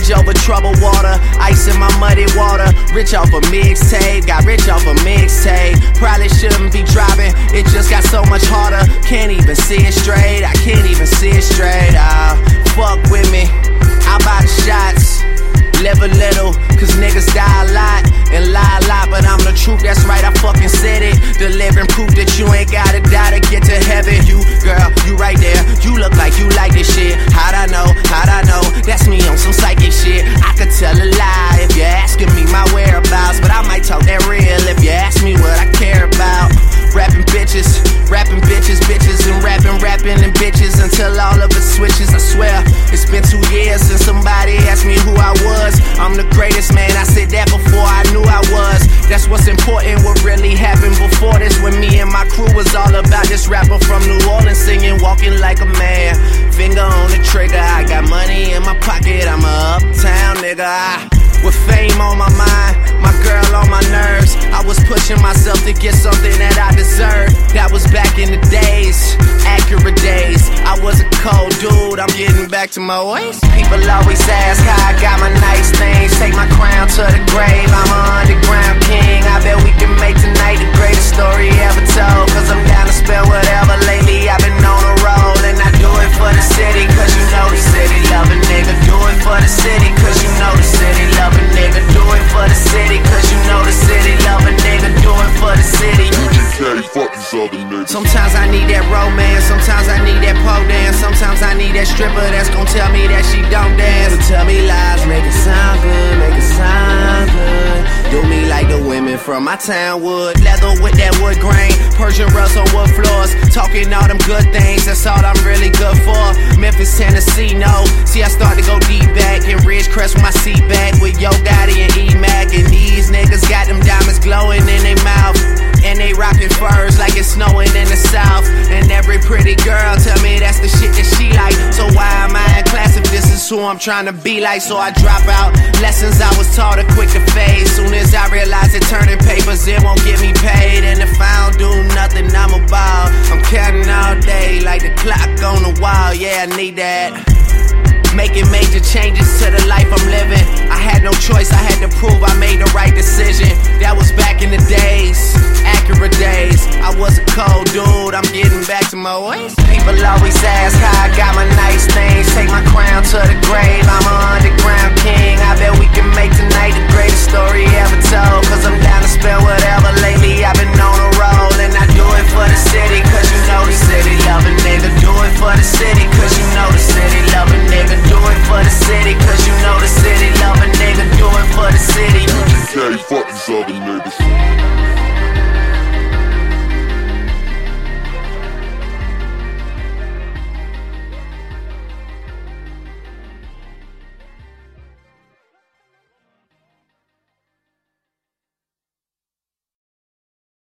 Bridge over troubled water, ice in my muddy water. Rich off a mixtape, got rich off a mixtape. Probably shouldn't be driving, it just got so much harder. Can't even see it straight, I can't even see it straight. Fuck with me, I'll buy the shots. Live a little, cause niggas die a lot and lie a lot, but I'm the truth, that's right, I fucking said it. The living proof that you ain't gotta die to get to heaven. You, girl, you right there, you look like you like this shit. How'd I know, that's me on some psychic shit. I could tell a lie if you're asking me my whereabouts, but I might talk that real if you ask me what I care about. Rapping bitches, and rapping and bitches until all of it switches. I swear, it's been 2 years since somebody asked me who I was. I'm the greatest, man, I said that before I knew I was. That's what's important, what really happened before this. When me and my crew was all about this rapper from New Orleans singing, walking like a man. Finger on the trigger, I got money in my pocket, I'm a uptown nigga. With fame on my mind, my girl on my nerves, I was pushing myself to get something that I deserved. That was back in the days, accurate days. I was a cold dude, I'm getting back to my ways. People always ask how I got my nice things. Take my crown to the grave, I'm an underground king. I bet we can make tonight the greatest story ever told. Cause I'm down to spend whatever. Lately I've been on a roll, and I do it for the city. Cause you know the city love a nigga. Do it for the city, cause you know the city love a nigga. Do it for the city, cause you know the city love a nigga. Do it for the city. Fuck these other niggas. Sometimes I need that romance, sometimes I need that pole dance. Sometimes I need that stripper that's gon' tell me that she don't dance. But tell me lies, make it sound good, make it sound good. Do me like the women from my town would. Leather with that wood grain, Persian rugs on wood floors. Talking all them good things, that's all I'm really good for. Memphis, Tennessee, no. See, I start to go deep back in Ridgecrest with my seat back with Yo Gotti and E-Mac. And these niggas got them diamonds glowing in their mouth, and they rockin' furs like it's snowing in the south. And every pretty girl tell me that's the shit that she like. So why am I in class if this is who I'm trying to be like? So I drop out lessons I was taught are quick to fade. Soon as I realize that turning papers, it won't get me paid. And if I don't do nothing, I'm a ball. I'm counting all day like the clock on the wall. Yeah, I need that. Making major changes to the life I'm living. I had no choice, I had to prove I made the right decision. That was back in the days, accurate days. I was a cold dude, I'm getting back to my ways. People always ask how I got my nice things. Take my crown to the grave, I'm an underground king. I bet we can make tonight the greatest story ever told. Cause I'm down to spend whatever. Lately I've been on a roll, and I do it for the city. Cause you know the city love a nigga. Do it for the city, cause you know the city love a nigga. Do it for the city, cause you know the city love a nigga. Do it for the city. Fuck these other niggas.